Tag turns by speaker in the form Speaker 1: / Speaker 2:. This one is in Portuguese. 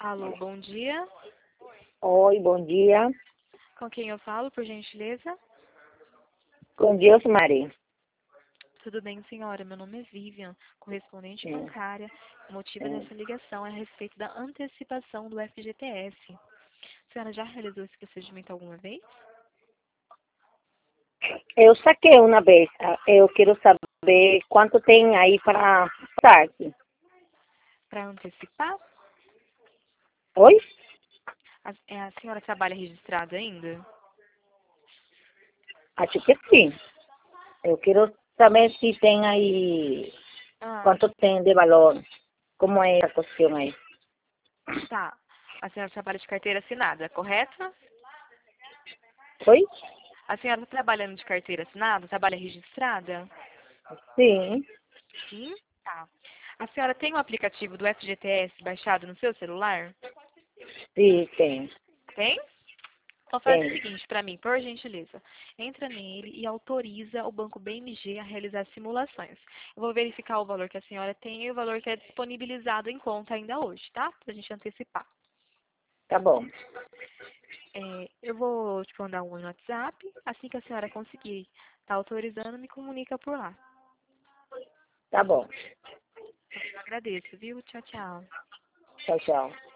Speaker 1: Alô, bom dia.
Speaker 2: Oi, bom dia.
Speaker 1: Com quem eu falo, por gentileza?
Speaker 2: Com Deus, Maria.
Speaker 1: Tudo bem, senhora? Meu nome é Vivian, correspondente
Speaker 2: Sim,
Speaker 1: bancária. O motivo
Speaker 2: sim.
Speaker 1: dessa ligação é a respeito da antecipação do FGTS. A senhora já realizou esse procedimento alguma vez?
Speaker 2: Eu saquei uma vez. Eu quero saber quanto tem aí para tarde.
Speaker 1: Para antecipar?
Speaker 2: Oi?
Speaker 1: A senhora trabalha registrada ainda?
Speaker 2: Acho que sim. Eu quero saber se tem aí,
Speaker 1: Ah,
Speaker 2: quanto tem de valor. Como é essa questão aí?
Speaker 1: tá. A senhora trabalha de carteira assinada, correto?
Speaker 2: Oi?
Speaker 1: A senhora está trabalhando de carteira assinada? Trabalha registrada?
Speaker 2: Sim,
Speaker 1: Sim? Tá. A senhora tem o aplicativo do FGTS baixado no seu celular?
Speaker 2: sim, tem.
Speaker 1: Tem? Então faz o
Speaker 2: Tem.
Speaker 1: seguinte para mim, por gentileza. Entra nele e autoriza o Banco BMG a realizar simulações. Eu vou verificar o valor que a senhora tem e o valor que é disponibilizado em conta ainda hoje, tá? Pra gente antecipar.
Speaker 2: Tá bom.
Speaker 1: Eu vou te mandar um no WhatsApp. Assim que a senhora conseguir tá autorizando, me comunica por lá.
Speaker 2: Tá bom.
Speaker 1: Eu agradeço, viu? Tchau, tchau.
Speaker 2: Tchau, tchau.